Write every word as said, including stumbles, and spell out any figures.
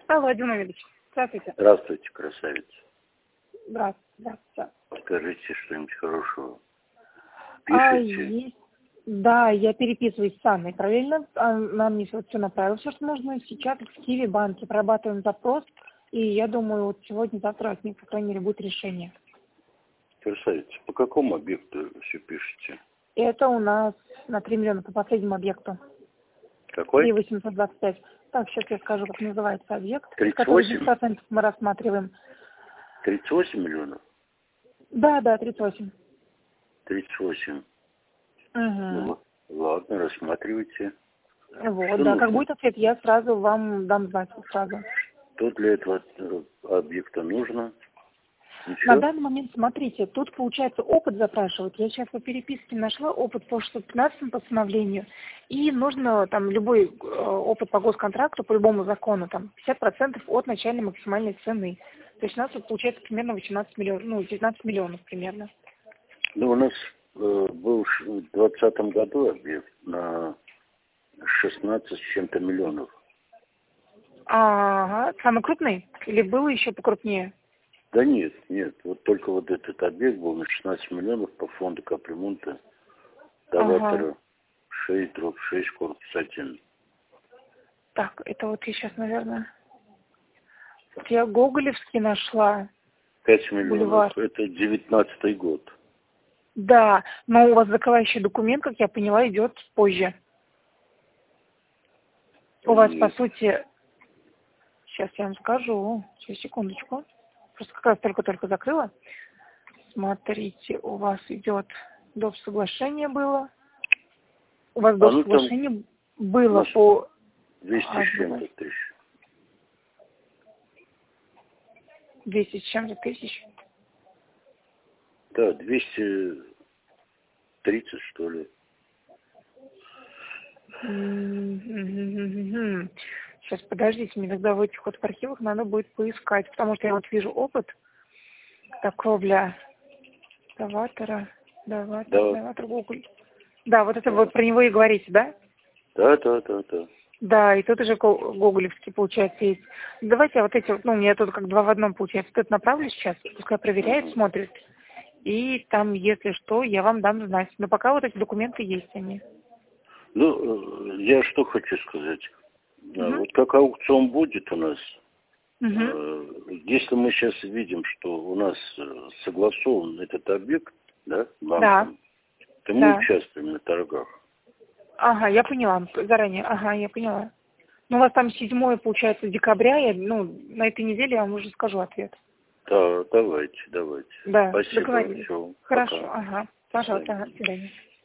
Алло, Димович, здравствуйте. Здравствуйте, красавица. Здравствуйте, здравствуйте. Скажите что-нибудь хорошего. А, Пишите. есть. Да, я переписываюсь с Анной, правильно? Она мне все направила, все, что нужно. Сейчас в Киви банке прорабатываем запрос, и я думаю, вот сегодня-завтра от них, по крайней мере, будет решение. Красавица, по какому объекту все пишете? Это у нас на три миллиона по последнему объекту. Какой? три восемьсот двадцать пять. Так, сейчас я скажу, как называется объект, тридцать который восемь? десять процентов мы рассматриваем. тридцать восемь миллионов? Да, да, тридцать восемь. тридцать восемь. Угу. Ну, ладно, рассматривайте. Вот, Что да, нужно? как будет ответ, я сразу вам дам знать сразу. Что для этого объекта нужно? На Ничего? данный момент, смотрите, тут, получается, опыт запрашивают. Я сейчас по переписке нашла опыт по шестьсот пятнадцатому постановлению. И нужно там любой э, опыт по госконтракту, по любому закону, там пятьдесят процентов от начальной максимальной цены. То есть у нас тут получается примерно восемнадцать миллионов, ну, девятнадцать миллионов примерно. Ну, у нас э, был в двадцатом году объект на шестнадцать с чем-то миллионов. Ага, самый крупный? Или было еще покрупнее? Да нет, нет. Вот только вот этот объект был на шестнадцать миллионов по фонду капремонта Даватора Ага. шесть дробь шесть корпус один. Так, это вот я сейчас, наверное... Вот я Гоголевский нашла. пять миллионов. Бульвар. Это девятнадцатый год. Да, но у вас закрывающий документ, как я поняла, идет позже. У вас, по И сути, сейчас я вам скажу, сейчас, секундочку, просто как раз только-только закрыла. Смотрите, у вас идет доп. Соглашение было. У вас А доп. ну там Соглашение было нас по... двести А, с чем-то тысяч. двести с чем-то тысяч. Да, двести тридцать что ли. Сейчас, подождите, мне тогда в этих вот архивах надо будет поискать, потому что я вот вижу опыт торговля Даватора, Даватор, Да, Даватор, Google. Да, вот это да, вот про него и говорите, да? да, да, да, да. Да, и тут уже Го- Гоголевский, получается, есть. Давайте я вот эти вот, ну, у меня тут как два в одном получается. Тут направлю сейчас, пускай проверяет, Угу. смотрит. И там, если что, я вам дам знать. Но пока вот эти документы есть они. Ну, э, я что хочу сказать. А, Угу. Вот как аукцион будет у нас, Угу. э, если мы сейчас видим, что у нас э, согласован этот объект, да, Да, банком, то мы да. участвуем на торгах. Ага, я поняла заранее. Ага, я поняла. Ну, у вас там седьмое, получается, декабря. Я, ну, на этой неделе я вам уже скажу ответ. Да, давайте, давайте. Да, Спасибо. договорились. Все, Хорошо, пока. ага. До свидания. Пожалуйста, ага, до свидания.